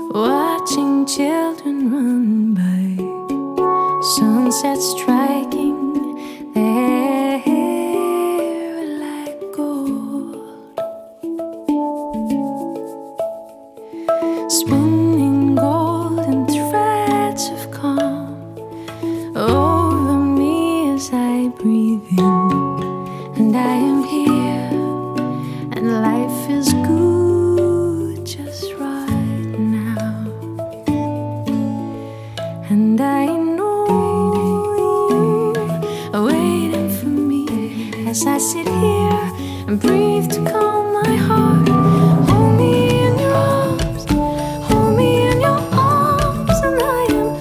watching children run by, sunset striking their hair like gold, spinning golden threads of calm over me as I breathe in, and I am here, and life is good just right now. And I know you are waiting for me as I sit here and breathe to calm my heart. Hold me in your arms, hold me in your arms, and I am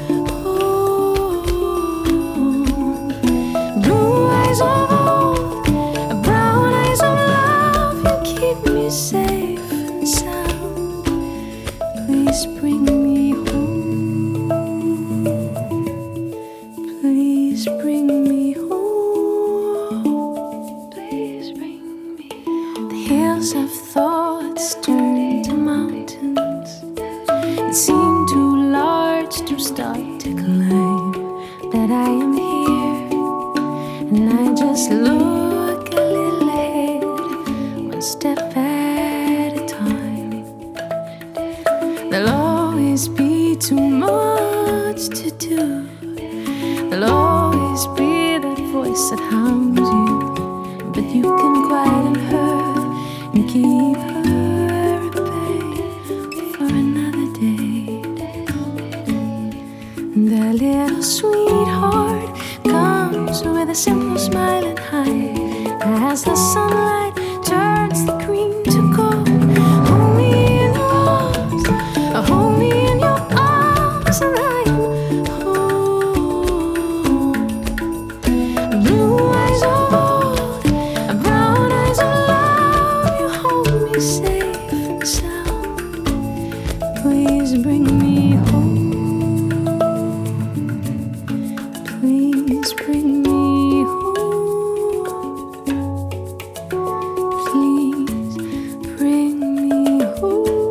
home. Blue eyes of old, brown eyes of love, you keep me safe and sound. Please bring me home. Please bring me home. Please bring me home. The hills of thoughts turn to mountains. It seemed too large to start to climb. That I am here, and I just look a little ahead, one step at a time. There'll always be too much to do. There'll always be that voice that hounds you, but you can quieten her and keep her at bay for another day. The little sweetheart comes with a simple smile and high as the sunlight turns the green to gold. Hold me in your arms, hold me in your arms, and I am home. Blue eyes of old, brown eyes of love, you hold me safe and sound. Please bring me home. Please bring me home. Please bring me home.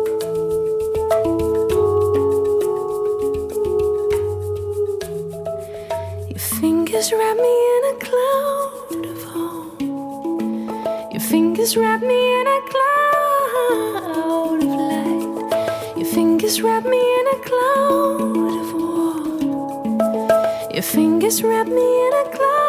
Your fingers wrap me in a cloud of home. Your fingers wrap me in a cloud of light. Your fingers wrap me in a cloud of warmth. Your fingers wrap me in a cloud